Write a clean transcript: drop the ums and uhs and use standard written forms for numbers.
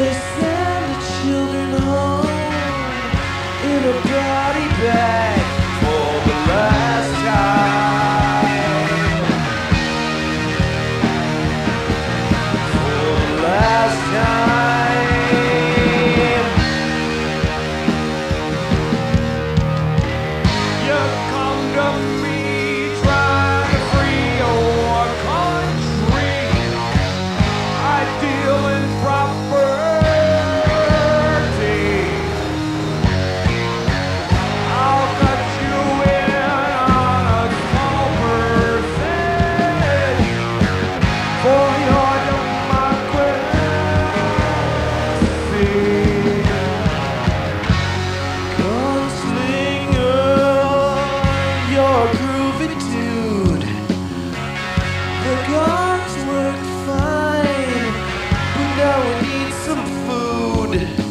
they send the children home in a body bag for the last time. For the last time. You come to me trying to free your country. I deal in property. I'll cut you in on a small percentage for your democracy. Gunslinger, you're a groovy dude. The guns work fine, but now we need some food.